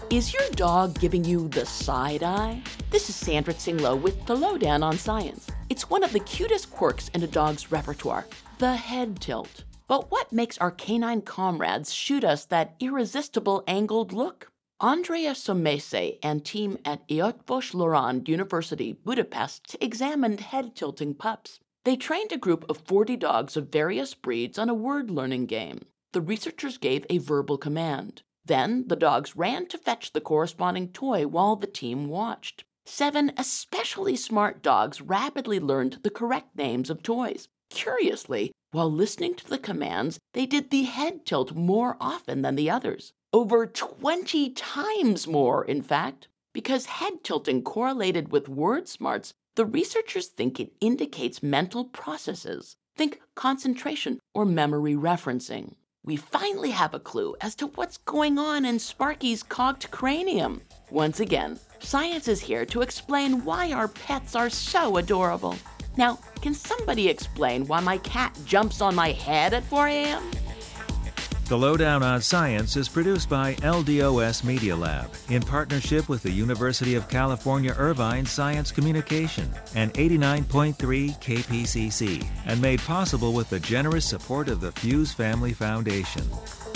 Is your dog giving you the side eye? This is Sandra Tsinglow with The Lowdown on Science. It's one of the cutest quirks in a dog's repertoire, the head tilt. But what makes our canine comrades shoot us that irresistible angled look? Andrea Somese and team at Eötvös Loránd University, Budapest, examined head-tilting pups. They trained a group of 40 dogs of various breeds on a word-learning game. The researchers gave a verbal command. Then the dogs ran to fetch the corresponding toy while the team watched. 7 especially smart dogs rapidly learned the correct names of toys. Curiously, while listening to the commands, they did the head tilt more often than the others. Over 20 times more, in fact. Because head tilting correlated with word smarts, the researchers think it indicates mental processes. Think concentration or memory referencing. We finally have a clue as to what's going on in Sparky's cocked cranium. Once again, science is here to explain why our pets are so adorable. Now, can somebody explain why my cat jumps on my head at 4 a.m.? The Lowdown on Science is produced by LDOS Media Lab in partnership with the University of California Irvine Science Communication and 89.3 KPCC, and made possible with the generous support of the Fuse Family Foundation.